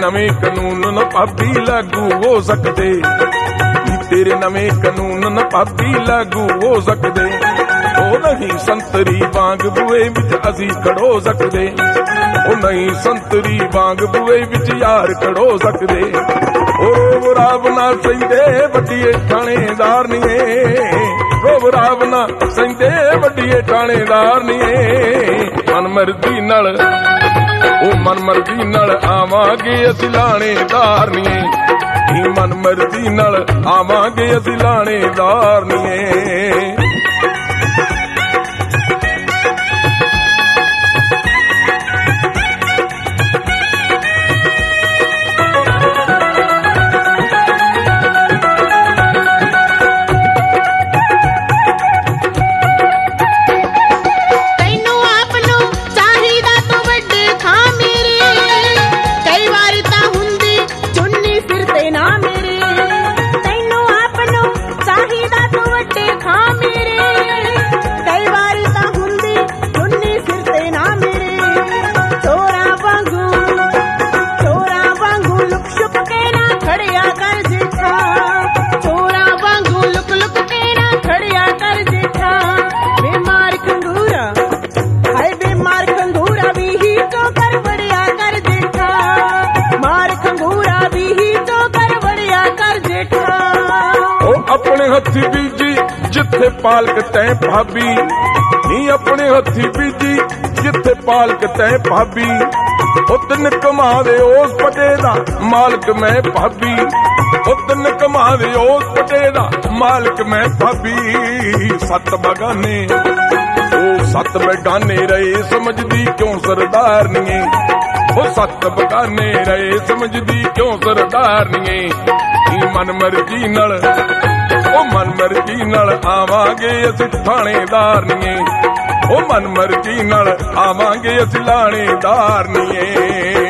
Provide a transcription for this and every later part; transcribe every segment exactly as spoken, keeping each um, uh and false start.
ਨਵੇਂ ਕਾਨੂੰਨ ਨਾ ਭਾਬੀ ਲਾਗੂ ਹੋ ਸਕਦੇ, ਤੇਰੇ ਨਵੇਂ ਕਾਨੂੰਨ ਨਾ ਭਾਬੀ ਲਾਗੂ ਹੋ ਸਕਦੇ। ਉਹ ਨਹੀਂ ਸੰਤਰੀ ਵਾਂਗ ਬੂਏ ਵਿੱਚ ਅਸੀਂ ਖੜੋ ਸਕਦੇ, ਉਹ ਨਹੀਂ ਸੰਤਰੀ ਵਾਂਗ ਬੂਏ ਵਿੱਚ ਯਾਰ ਖੜੋ ਸਕਦੇ। ਉਹ ਰਾਵ ਨਾ ਸਹਿੰਦੇ ਵੱਡੀਏ ਥਾਣੇਦਾਰ ਨੀਏ, ਉਹ ਰਾਵ ਨਾ ਸਹਿੰਦੇ ਵੱਡੀਏ ਥਾਣੇਦਾਰ ਨੀਏ। ਮਨ ਮਰਜ਼ੀ ਨਾਲ ਉਹ ਮਨ ਮਰਜ਼ੀ ਨਾਲ ਆਵਾਂਗੇ ਅਸੀਂ ਲਾਣੇਦਾਰ ਨੀਏ, ਮਨ ਮਰਜ਼ੀ ਨਾਲ ਆਵਾਂਗੇ ਅਸੀਂ ਲਾਣੇਦਾਰ ਨੀਏ। अपने हथी बीजी जिथे पालक तै भाभी, नी अपने हथी बीजी जिथे पालक तै भाभी। उतन कमावे उस पटे दा मालक मैं भाभी, उतन कमावे उस पटे दा मालक मैं भाभी। सत बगाने ओ सत बेगाने रहे समझदी क्यों सरदार नीए, ओ सत बगाने रहे समझदी क्यों सरदार नीए। मन मर्जी नाल ओ मन मर्जी नाल आवांगे असीं थाणेदार नीए, ओ मन मर्जी नाल आवांगे असीं लाणेदार नीए।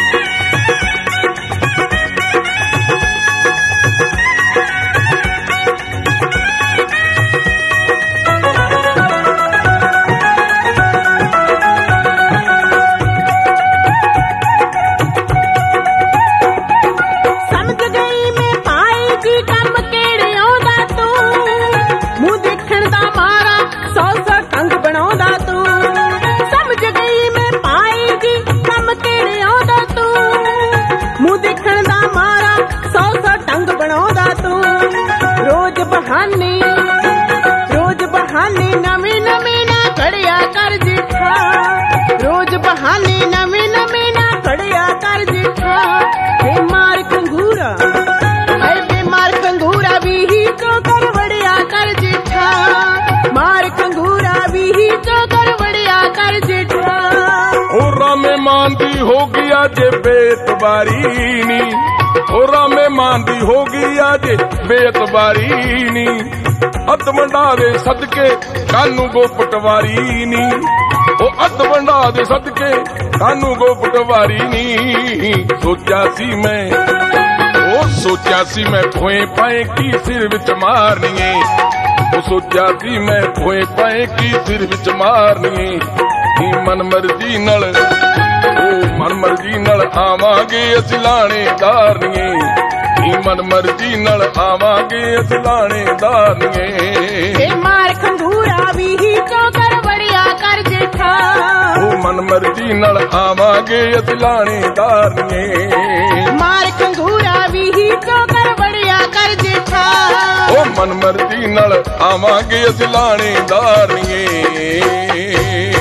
रोज बहाने नवे नवे ना खड़िया कर जिठा, रोज बहाने नवे नवे ना खड़िया कर जिठा। बेमार कंगूरा अरे बेमार कंगूरा भी ही तो कर बढ़िया कर जिठा, मार कंगूरा भी ही तो कर बढ़िया कर जिठा। होरा में मांदी हो गया जे बेतबारी नी, होरा में मांदी हो गया जे बेतबारी नी। अत वंडावे सदके कानू गो पटवारी नी, ओ अत वंडावे सदके कानू गो पटवारी नी। सोचा सी मैं ओ सोचा सी मैं भोए पाए की सिर विच मारनीए, ओ सोचा सी मैं भोए पाए की सिर विच मारनीए। मन मर्जी नाल ओ मन मर्जी नाल आवांगे असीं लाणेदार नीए, मन मर्जी नाल आवांगे असीं लाणेदार नीए। मार खंगूरा भी ही तो कर बढ़िया कर जेठा, ओ मन मर्जी नाल आवांगे असीं लाणेदार नीए। मार खंगूरा भी ही तो कर बढ़िया कर जेठा, ओ मन मर्जी नाल आवांगे असीं लाणेदार नीए।